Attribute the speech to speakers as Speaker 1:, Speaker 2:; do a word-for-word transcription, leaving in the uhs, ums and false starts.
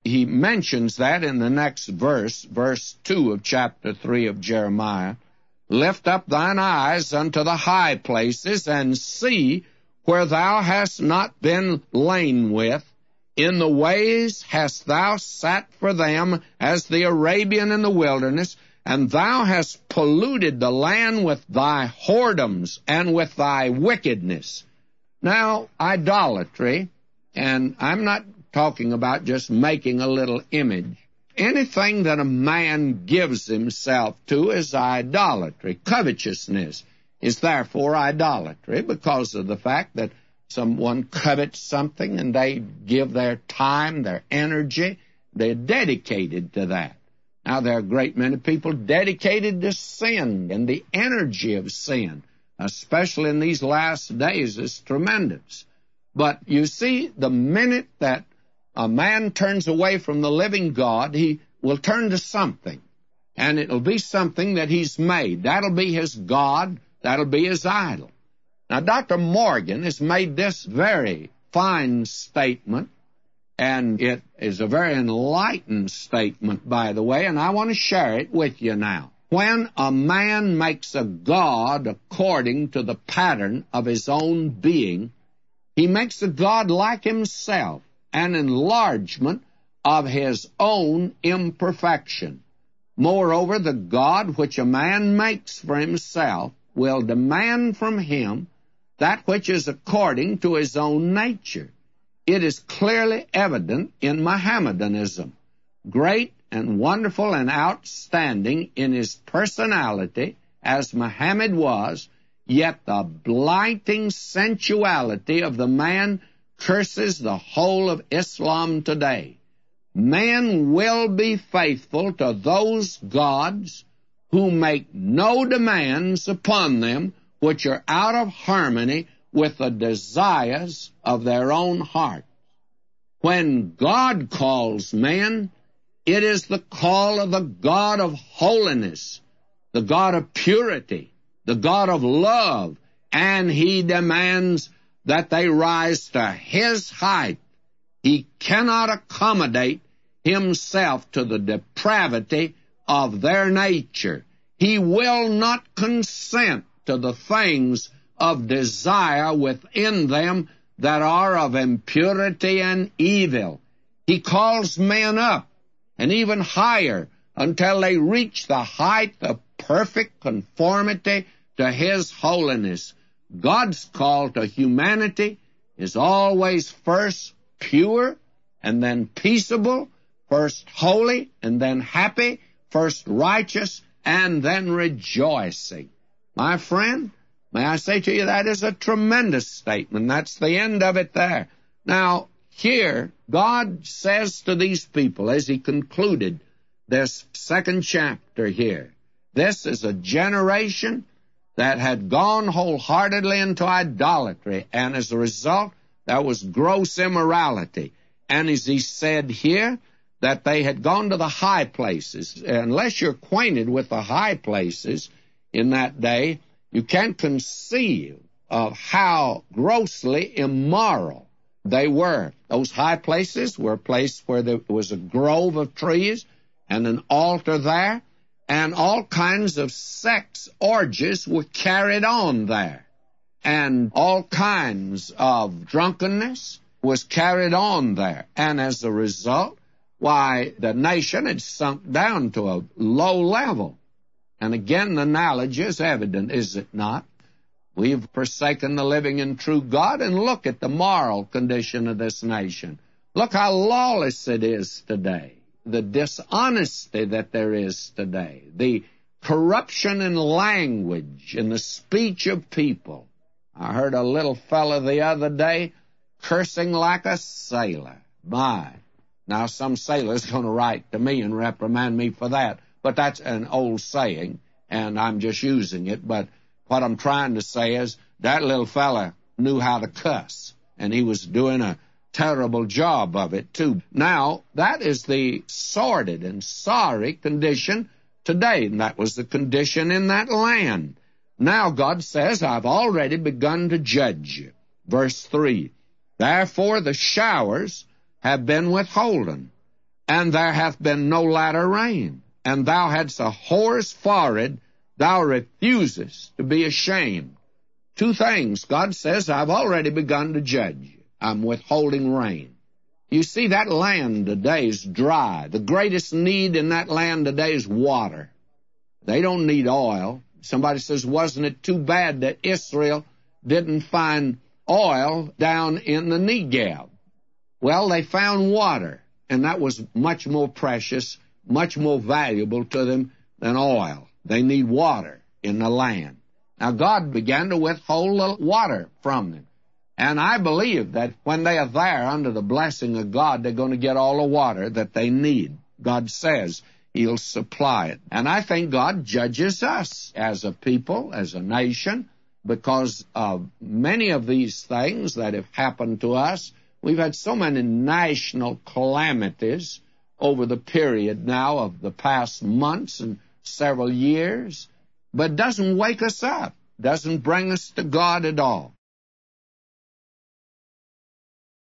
Speaker 1: he mentions that in the next verse, verse two of chapter three of Jeremiah. Lift up thine eyes unto the high places, and see where thou hast not been lain with. In the ways hast thou sat for them, as the Arabian in the wilderness, and thou hast polluted the land with thy whoredoms and with thy wickedness. Now, idolatry, and I'm not talking about just making a little image. Anything that a man gives himself to is idolatry. Covetousness is therefore idolatry because of the fact that someone covets something and they give their time, their energy. They're dedicated to that. Now, there are a great many people dedicated to sin, and the energy of sin, especially in these last days, is tremendous. But you see, the minute that a man turns away from the living God, he will turn to something, and it'll be something that he's made. That'll be his God. That'll be his idol. Now, Doctor Morgan has made this very fine statement, and it is a very enlightened statement, by the way, and I want to share it with you now. When a man makes a God according to the pattern of his own being, he makes a God like himself, an enlargement of his own imperfection. Moreover, the God which a man makes for himself will demand from him that which is according to his own nature. It is clearly evident in Mohammedanism. Great and wonderful and outstanding in his personality, as Muhammad was, yet the blighting sensuality of the man curses the whole of Islam today. Men will be faithful to those gods who make no demands upon them which are out of harmony with the desires of their own heart. When God calls men, it is the call of the God of holiness, the God of purity, the God of love, and he demands that they rise to his height. He cannot accommodate himself to the depravity of their nature. He will not consent to the things of desire within them that are of impurity and evil. He calls men up and even higher until they reach the height of perfect conformity to his holiness. God's call to humanity is always first pure and then peaceable, first holy and then happy, first righteous and then rejoicing. My friend, may I say to you, that is a tremendous statement. That's the end of it there. Now, here, God says to these people, as he concluded this second chapter here, this is a generation that had gone wholeheartedly into idolatry, and as a result, there was gross immorality. And as he said here, that they had gone to the high places. Unless you're acquainted with the high places in that day, you can't conceive of how grossly immoral they were. Those high places were a place where there was a grove of trees and an altar there, and all kinds of sex orgies were carried on there, and all kinds of drunkenness was carried on there. And as a result, why, the nation had sunk down to a low level. And again, the analogy is evident, is it not? We've forsaken the living and true God, and look at the moral condition of this nation. Look how lawless it is today, the dishonesty that there is today, the corruption in language, in the speech of people. I heard a little fellow the other day cursing like a sailor. My. Now, some sailor's going to write to me and reprimand me for that, but that's an old saying, and I'm just using it. But what I'm trying to say is that little fella knew how to cuss, and he was doing a terrible job of it, too. Now, that is the sordid and sorry condition today, and that was the condition in that land. Now, God says, I've already begun to judge you. Verse three, therefore the showers have been withholden, and there hath been no latter rain. And thou hadst a whore's forehead, thou refusest to be ashamed. Two things. God says, I've already begun to judge you. I'm withholding rain. You see, that land today is dry. The greatest need in that land today is water. They don't need oil. Somebody says, wasn't it too bad that Israel didn't find oil down in the Negev? Well, they found water, and that was much more precious, much more valuable to them than oil. They need water in the land. Now, God began to withhold the water from them. And I believe that when they are there under the blessing of God, they're going to get all the water that they need. God says He'll supply it. And I think God judges us as a people, as a nation, because of many of these things that have happened to us. We've had so many national calamities over the period now of the past months and several years, but it doesn't wake us up, doesn't bring us to God at all.